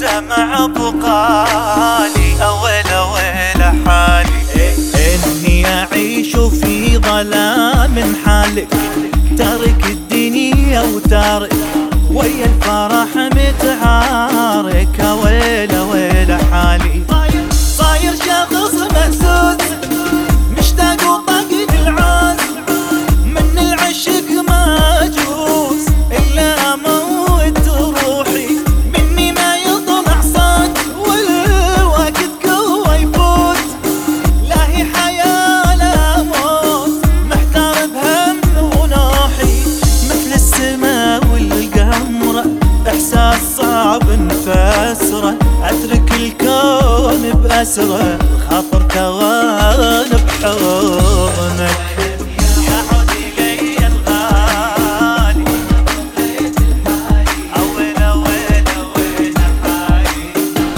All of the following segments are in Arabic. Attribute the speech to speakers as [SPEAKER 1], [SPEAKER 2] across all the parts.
[SPEAKER 1] دمع بقالي أويل ويل حالي إني أعيش في ظلام حالك، تارك الدنيا وتارك ويا الفرح متعارك أويل ويل حالي. صاير شخص مهزوز مشتاق وطاقد العاز، من العشق ما أجوز إلا أموت روحي، مني ما يطلع صوت والوقت قوة يفوت، لا هي حياة لا موت محتار بهم ونوحي، مثل السما والقمرة إحساس صعب نفسره، أترك الكون بأسره الخاطر توان بحضنك. يا عود إلي الغالي أويل أويل أويل حالي.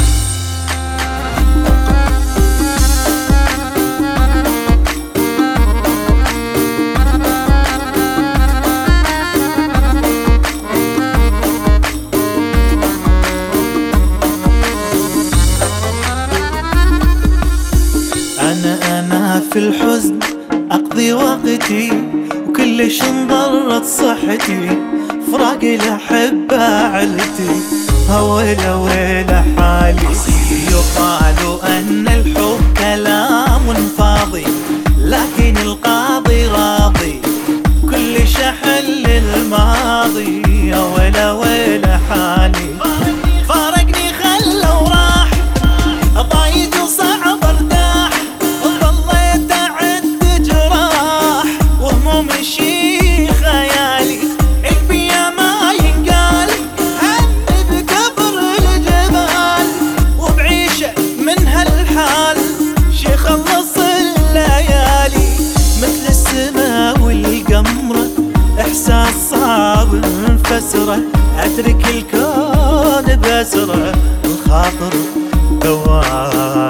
[SPEAKER 1] أنا في الحزن أقضي وقتي، وكلش انضرت صحتي، فراق الأحبة عيلتي أويل ويل حالي. يقال أن الحب كلام فاضي، لكن القاضي راضي كل شحل الماضي أويل ويل حالي. فارقني خلى وراح ضايج وصعب ارتاح، ظليت اعد جراح وهمومي شي خيالي، البيا ما ينقال هني بقبر الجبال، وبعيشه من هالحال شي خلص الليالي، مثل السما والقمره احساس صعب نفسره، اترك الكون بأسره الخاطر دوان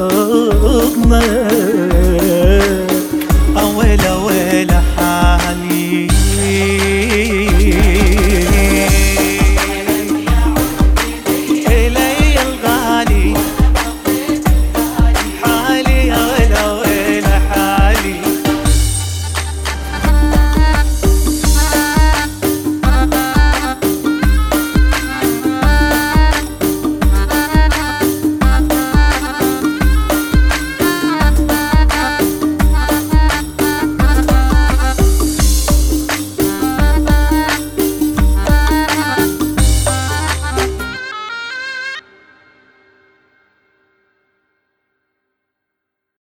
[SPEAKER 1] بحضنك أويل ويل حالي.